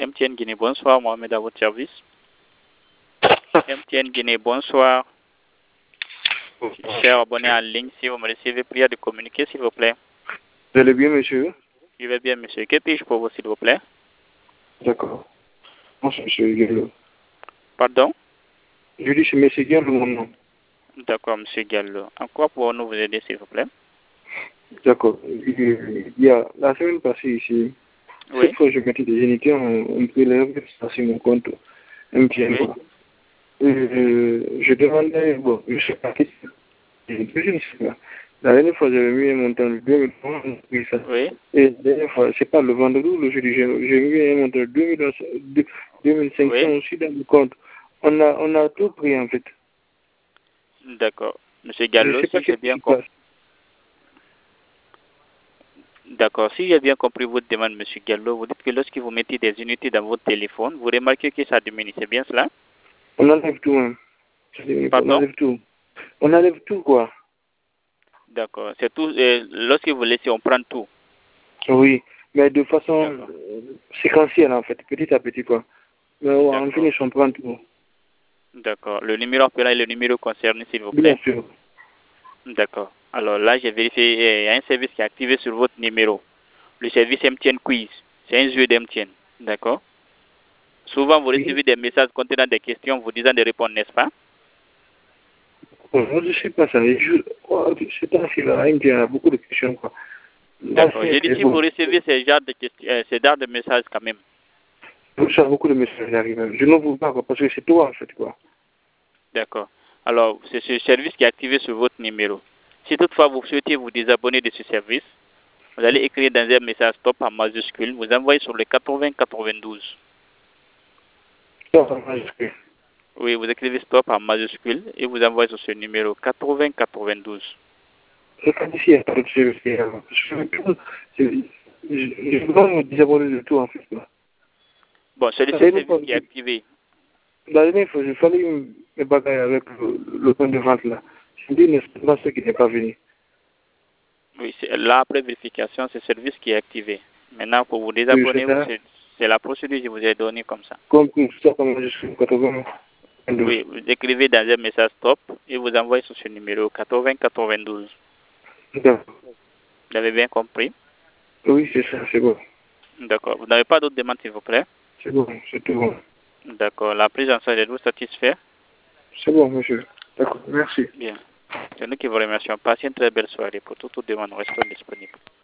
MTN Guinée, bonsoir, Mohamed à votre service. MTN Guinée, bonsoir. Cher abonné en ligne, si vous me recevez, prière de communiquer, s'il vous plaît. Vous allez bien, monsieur? Je vais bien, monsieur. Que puis-je pour vous, s'il vous plaît? D'accord. Moi, c'est monsieur Gallo. Pardon? Je dis c'est monsieur Gallo, mon nom. D'accord, monsieur Gallo. En quoi pouvons-nous vous aider, s'il vous plaît? D'accord. Il y a la semaine passée ici, Oui. cette fois je mettais des unités, on prélève ça sur mon compte MTN. Oui. Je demandais, bon, je sais pas, je ne sais pas. La dernière fois, j'avais mis un montant de 2 000 francs, oui, ça. Oui. Et la dernière fois, c'est pas le vendredi ou le jeudi, j'ai mis un montant de 2 500 Oui. aussi dans le compte. On a tout pris, en fait. D'accord. Monsieur Je Gallo, sais pas si j'ai qu'est-ce qui bien se passe. compris. D'accord. Si j'ai bien compris votre demande, monsieur Gallo, vous dites que lorsque vous mettez des unités dans votre téléphone, vous remarquez que ça diminue. C'est bien cela? On enlève tout, hein. On Pardon? enlève tout. On enlève tout, quoi. D'accord. C'est tout. Lorsque vous laissez, on prend tout. Oui, mais de façon D'accord. séquentielle, en fait, petit à petit, quoi. Mais en D'accord. finish, on prend tout. D'accord. Le numéro appelé est le numéro concerné, s'il vous Bien plaît. sûr. D'accord. Alors là, j'ai vérifié, il y a un service qui est activé sur votre numéro. Le service MTN Quiz. C'est un jeu d'MTN. D'accord. Souvent, vous Oui. recevez des messages contenant des questions vous disant de répondre, n'est-ce pas? Moi, je sais pas ça. Ce temps-ci-là, il y a beaucoup de questions, quoi. Là, D'accord. J'ai dit si vous bon. recevez ces genres de questions, ces genres de messages quand même. Je reçois beaucoup de messages qui arrivent. Je ne vous pas, quoi, parce que c'est toi, en fait, quoi. D'accord. Alors, c'est ce service qui est activé sur votre numéro. Si toutefois vous souhaitez vous désabonner de ce service, vous allez écrire dans un message stop en majuscule, vous envoyez sur le 8092. Non, en majuscule. Oui, vous écrivez stop en majuscule et vous envoyez sur ce numéro 8092. Je crois qu'ici, il n'y a pas de service qui est là. Je veux pas me désabonner de tout, en fait, quoi. Bon, c'est le La seul dernière service fois, qui est activé. il fallait me bagailler avec le point de vente, là. Je me dis, c'est pas ce qui n'est pas venu. Oui, là, après vérification, c'est le service qui est activé. Maintenant, pour vous Oui, désabonner, c'est ça. c'est la procédure que je vous ai donnée comme ça. Compris, ça, comme je suis 92. Oui, vous écrivez dans un message stop et vous envoyez sur ce numéro 8092. D'accord. Vous avez bien compris? Oui, c'est ça, c'est bon. D'accord. Vous n'avez pas d'autres demandes, s'il vous plaît? C'est bon, c'est tout bon. D'accord. La prise en charge est vous satisfait? C'est bon, monsieur. D'accord, merci. Bien. C'est nous qui vous remercions. Passez une très belle soirée. Pour toute demande, restons disponibles.